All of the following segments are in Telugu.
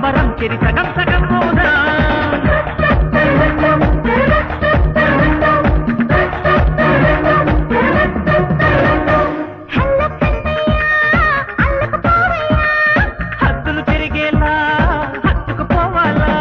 వరం చెరి సగం సగం మోదా హద్దులు తిరిగేలా హత్తుకుపోవాలా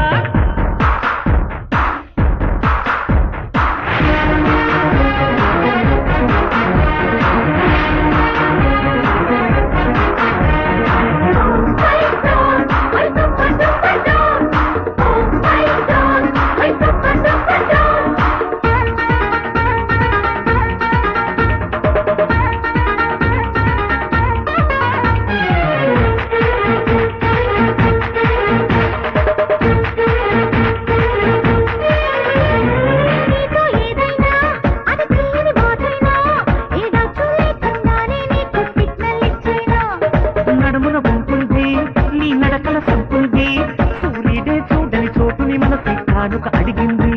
నడుమున ఉంటుంది నీ నడకల సంపుంది సూర్యుడే చూడని చోటుని మనసు కానుక అడిగింది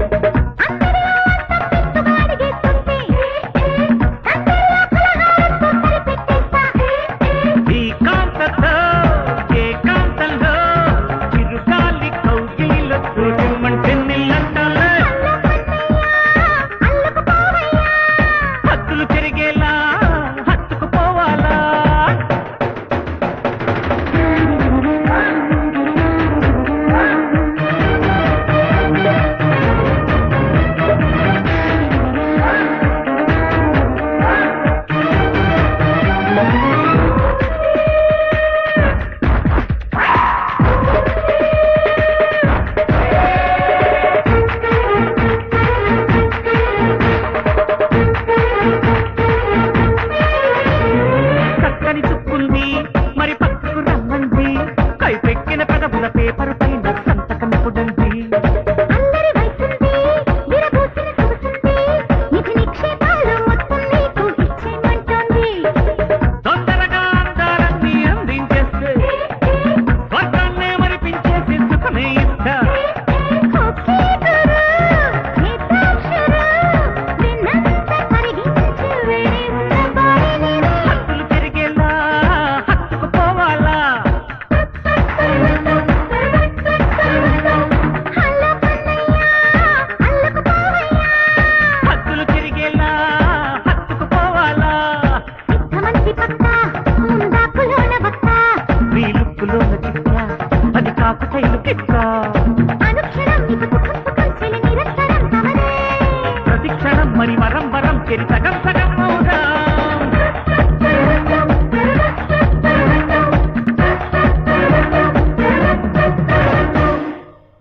ఈ కాంతతో ఏ కాంతంలో చిరుగాలి కౌగిలిలో చూడమంటే నిల్లంటాలే హద్దులు తిరిగేలా హత్తుకుపోవాలా చక్కని చుక్కుంది మరి పక్కకు రమ్మంది కైపెక్కిన పెదవుల పేపర్ పైన సంతకం పుడంది తొందరగా అందాలన్నీ అందించేస్తే స్వర్గాన్నే మరిపించేసి సుఖమే ఇస్తా హద్దులు తిరిగేలా హత్తుకుపోవాలా హద్దులు తిరిగేలా హత్తుకుపోవాలా నీ లుక్కులోన చిక్క అది కాకుతైలు కిక్క ప్రతి క్షణం మరి వరం వరం చెరి సగం సగం మౌనా